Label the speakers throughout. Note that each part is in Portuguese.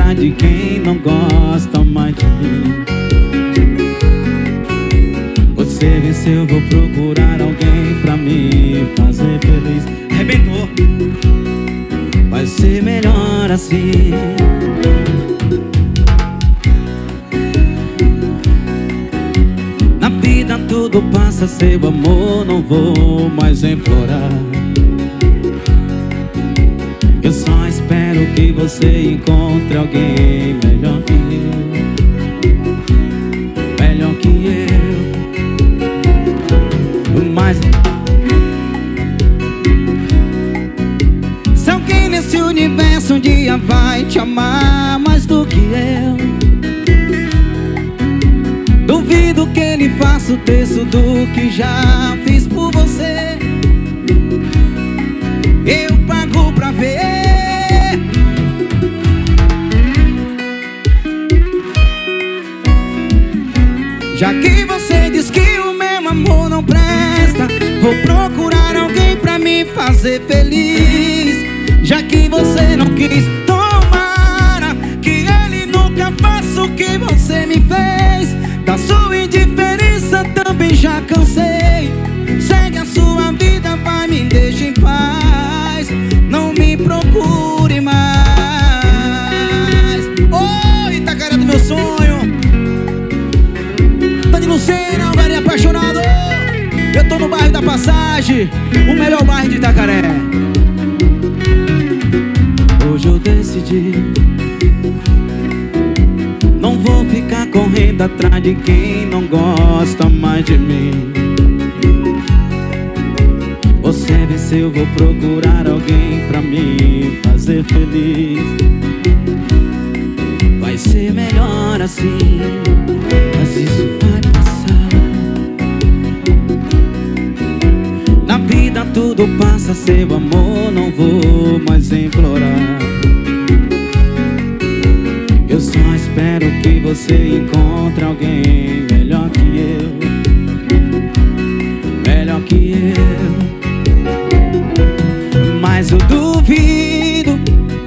Speaker 1: atrás de quem não gosta mais de mim. Você venceu, vou procurar alguém pra me fazer feliz. Arrebentou. Vai ser melhor assim. Na vida tudo passa, seu amor não vou mais implorar. Eu só espero que você encontre alguém melhor que eu. Melhor que eu. Mas se alguém nesse universo um dia vai te amar mais do que eu, duvido que ele faça o terço do que já fiz por você. Eu pago pra ver. Já que você diz que o meu amor não presta, vou procurar alguém pra me fazer feliz. Já que você não quis, tomara que ele nunca faça o que você me fez. Da sua indiferença também já cansei. Segue a sua vida, vai, me deixa em paz. Não me procure mais. Oi, Itacaré do meu sonho. Tá de Lucena, um velho apaixonado. Eu tô no bairro da Passagem, o melhor bairro de Itacaré. Hoje eu decidi, não vou ficar correndo atrás de quem não gosta mais de mim. Você venceu, vou procurar alguém pra me fazer feliz. Vai ser melhor assim, mas isso vai passar. Na vida tudo passa, seu amor não vou mais implorar. Eu só espero que você encontre alguém melhor que eu. Melhor que eu. Mas eu duvido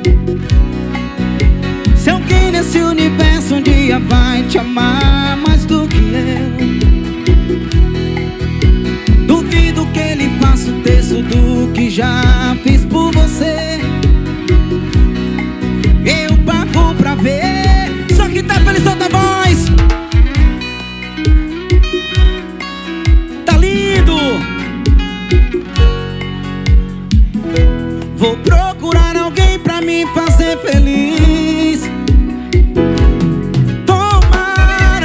Speaker 1: se alguém nesse universo um dia vai te amar mais do que eu. Duvido que ele faça o terço do que já fiz por você. Eu pago pra ver. Só que tá feliz, solta a voz. Tá lindo. Vou procurar alguém pra me fazer feliz. Tomara.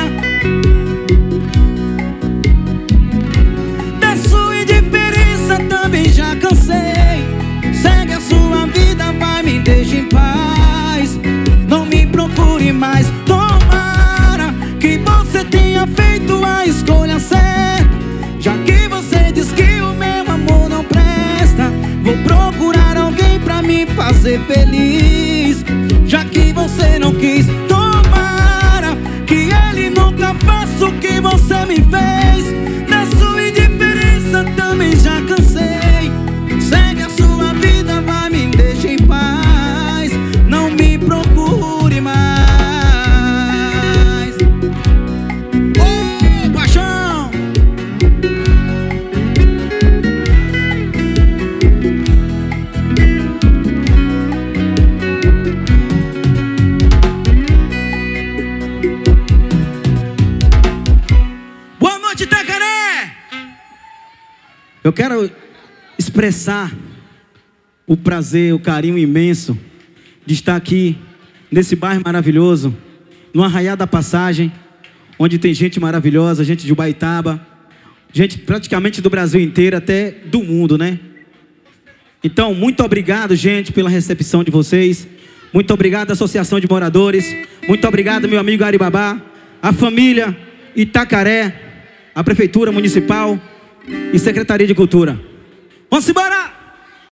Speaker 1: Da sua indiferença também já cansei. Segue a sua vida, vai, me deixa em paz. Não me procure mais. Tomara que você tenha feito a escolha certa. Já que você diz que o meu amor não presta, vou procurar alguém pra me fazer feliz. Já que você não quis, tomara que ele nunca faça o que você me fez. Da sua indiferença também já cansei. Segue a sua vida, vai, me deixa em paz. Não me procure mais. Oh, paixão! Boa noite, Itacaré! Eu quero expressar o prazer, o carinho imenso de estar aqui nesse bairro maravilhoso, no Arraiá da Passagem, onde tem gente maravilhosa, gente de Ubaitaba, gente praticamente do Brasil inteiro, até do mundo, né? Então, muito obrigado, gente, pela recepção de vocês. Muito obrigado, Associação de Moradores. Muito obrigado, meu amigo Aribabá, a família Itacaré, a Prefeitura Municipal e Secretaria de Cultura. Vamos embora!